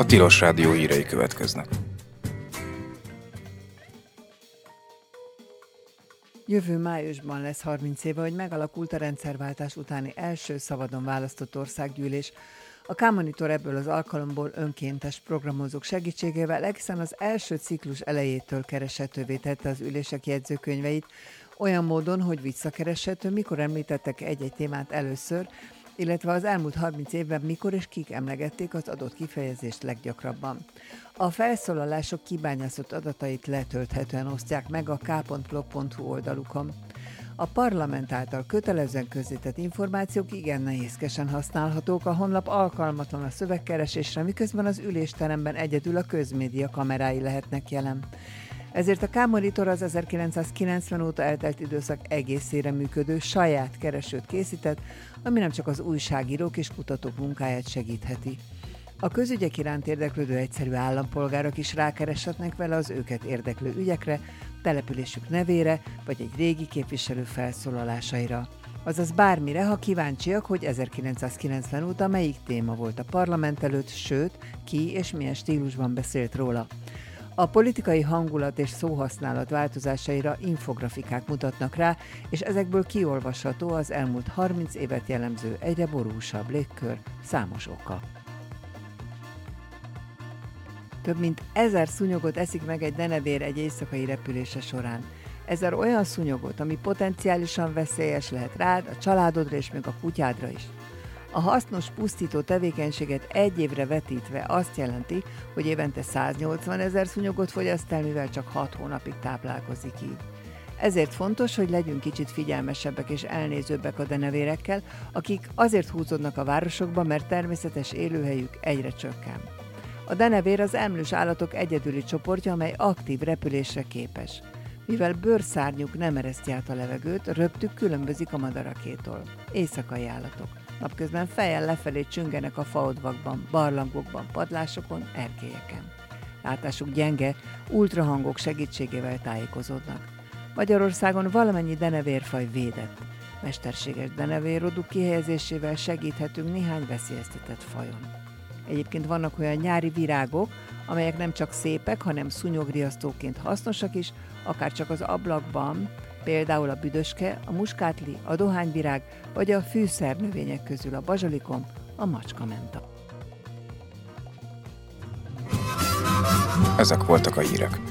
Tilos Rádió hírei következnek. Jövő májusban lesz 30 éve, hogy megalakult a rendszerváltás utáni első szabadon választott országgyűlés. A K-Monitor ebből az alkalomból önkéntes programozók segítségével egészen az első ciklus elejétől kereshetővé tette az ülések jegyzőkönyveit, olyan módon, hogy visszakereshető, mikor említettek egy-egy témát először, illetve az elmúlt 30 évben mikor és kik emlegették az adott kifejezést leggyakrabban. A felszólalások kibányászott adatait letölthetően osztják meg a k.blog.hu oldalukon. A parlament által kötelezően közzétett információk igen nehézkesen használhatók, a honlap alkalmatlan a szövegkeresésre, miközben az ülésteremben egyedül a közmédia kamerái lehetnek jelen. Ezért a K-Monitor az 1990 óta eltelt időszak egészére működő saját keresőt készített, ami nem csak az újságírók és kutatók munkáját segítheti. A közügyek iránt érdeklődő egyszerű állampolgárok is rákereshetnek vele az őket érdeklő ügyekre, településük nevére, vagy egy régi képviselő felszólalásaira. Azaz bármire, ha kíváncsiak, hogy 1990 óta melyik téma volt a parlament előtt, sőt, ki és milyen stílusban beszélt róla. A politikai hangulat és szóhasználat változásaira infografikák mutatnak rá, és ezekből kiolvasható az elmúlt 30 évet jellemző egyre borúsabb légkör számos oka. Több mint 1000 szúnyogot eszik meg egy denevér egy éjszakai repülése során. 1000 olyan szúnyogot, ami potenciálisan veszélyes lehet rád, a családodra és még a kutyádra is. A hasznos pusztító tevékenységet egy évre vetítve azt jelenti, hogy évente 180 000 szúnyogot fogyaszt el, mivel csak 6 hónapig táplálkozik így. Ezért fontos, hogy legyünk kicsit figyelmesebbek és elnézőbbek a denevérekkel, akik azért húzódnak a városokba, mert természetes élőhelyük egyre csökken. A denevér az emlős állatok egyedüli csoportja, amely aktív repülésre képes. Mivel bőrszárnyuk nem ereszti át a levegőt, röptük különbözik a madarakétól. Éjszakai állatok. Napközben fejjel lefelé csüngenek a faodvakban, barlangokban, padlásokon, erkélyeken. Látásuk gyenge, ultrahangok segítségével tájékozódnak. Magyarországon valamennyi denevérfaj védett. Mesterséges denevérroduk kihelyezésével segíthetünk néhány veszélyeztetett fajon. Egyébként vannak olyan nyári virágok, amelyek nem csak szépek, hanem szúnyogriasztóként hasznosak is, akár csak az ablakban, például a büdöske, a muskátli, a dohányvirág, vagy a fűszernövények közül a bazsalikom, a macskamenta. Ezek voltak a hírek.